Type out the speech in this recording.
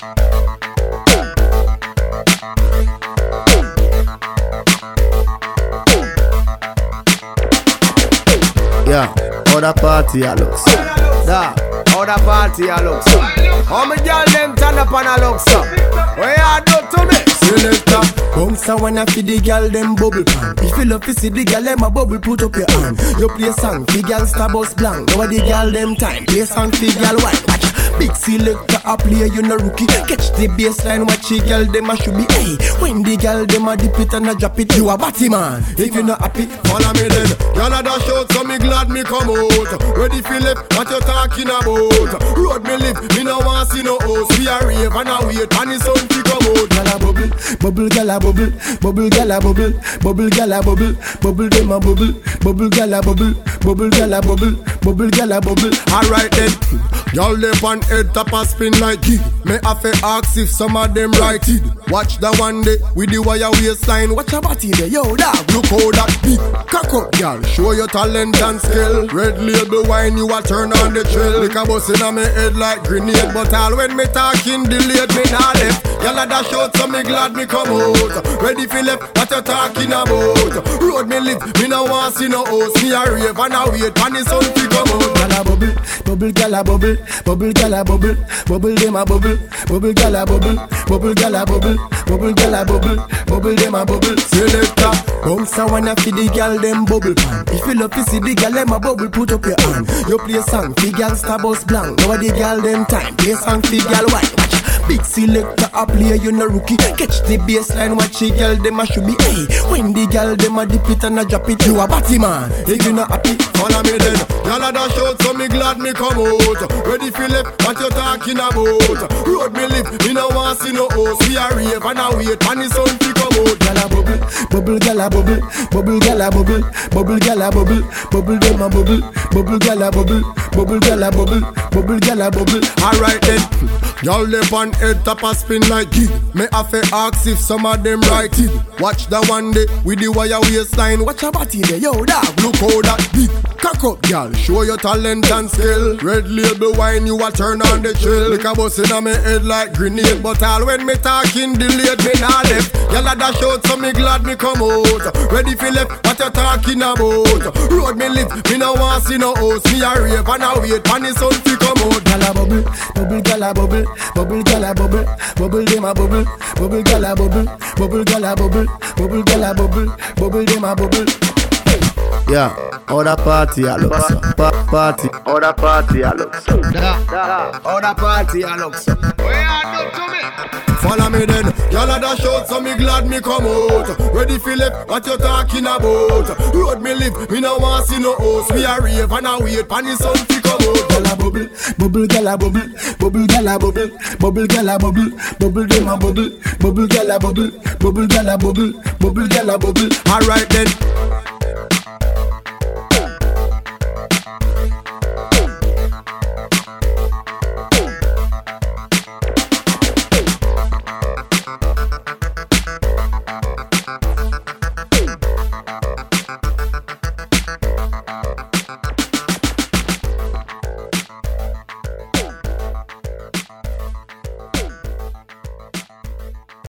Yeah, other party I looks. Da, other party I looks. How me girl them turn up and I looks up. Where you do to me? Selector, bounce and wanna feed the girl them bubble pan. If you love to see the girl them a bubble, put up your hand. You play song, fi girl star bus blank. Now the girl them time, play song fi girl white. Watch, big selector a play, you no rookie. Catch the baseline, watch the girl them a should be. Hey, when the girl them a dip it and a drop it, you a batty man. If you not happy, follow me then. Y'all a dash out, so me glad me come out. Ready for left, what you talking about? Road me live, me no want see no house. We a rave and a wait, and the sun fi come out. Y'all a bubble. Bubble gala bubble, bubble gala bubble, bubble gala bubble, bubble dem a bubble, bubble gala bubble, bubble gala bubble, bubble gala bubble. Alright then, y'all lip on head top a spin like kid. Me have to ask if some of them right it. Watch the one day with the wire waistline. Watch your body there, yo dog. Look how that beat. Cock up, y'all. Show your talent and skill. Red label wine, you a turn on the trail. Like a bus in me head like grenade, but all when me talking delayed me nah left. Y'all a dash out, so me glad me come out. Ready for left, what you talking about? Road me live, me no want see no house. Me a rave and a wait, and the sun fi come out. Gala bubble, bubble gala bubble, bubble gala bubble, bubble dem a bubble, bubble gala bubble, bubble gala bubble, bubble gala bubble, bubble dem a bubble. Selector, bounce and wanna feed the girl them bubble pan. If you love to see the girl them a bubble, put up your hand. You play song, fi girl star bus blank. Now the girl them time, play song fi girl white. Big selector a play, you no rookie. Catch the baseline, watch the girl them a should be. Hey, when the girl them a dip it and a drop it, you a batty man. If you not happy, follow me then. Y'all a dash out, so me glad me come out. Ready for left, what you talking about? Road me live, me no want see no house. We a rave and a wait, and the sun fi come out. Gala bubble, bubble gala bubble, bubble gala bubble, bubble gala bubble, bubble dem a bubble, bubble gala bubble, bubble gala bubble, bubble gala bubble. Alright then, y'all lip on head top a spin like kid. Me have to ask if some of them right it. Watch the one day with the wire waistline. Watch your body there, yo dog. Look how that beat. Cock up, y'all. Show your talent and skill. Red label wine, you a turn on the chill. Like a bus in me head like grenade, but all when me talking delayed, me nah left. Y'all a dash out, so me glad me come out. Ready for left, what you talking about? Road me live, me no want see no house. Me a rave and a wait, and the sun fi come out. Gala bubble, bubble gala bubble, bubble gala bubble, bubble dem a bubble, bubble gala bubble, bubble gala bubble, bubble gala bubble, bubble dem a bubble. Yeah, other party I look so. Party, other party I look so. Other party I look so. Where you do to me? Follow me then, y'all a dash out, so me glad me come out. Ready for left, what you talking about? Road me live, me no want see no house. We a rave and a wait, and the sun fi come out. Gala bubble, bubble gala bubble, bubble gala bubble, bubble gala bubble, bubble dem a bubble, bubble gala bubble, bubble gala bubble, bubble gala bubble. Alright then.